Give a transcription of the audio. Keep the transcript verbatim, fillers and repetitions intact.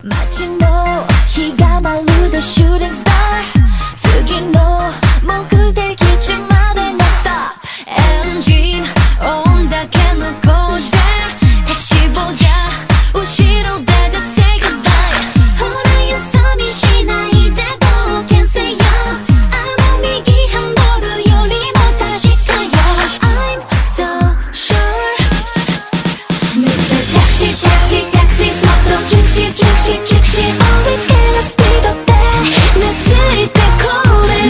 街の日がまるでシューティングスター次の目的地ま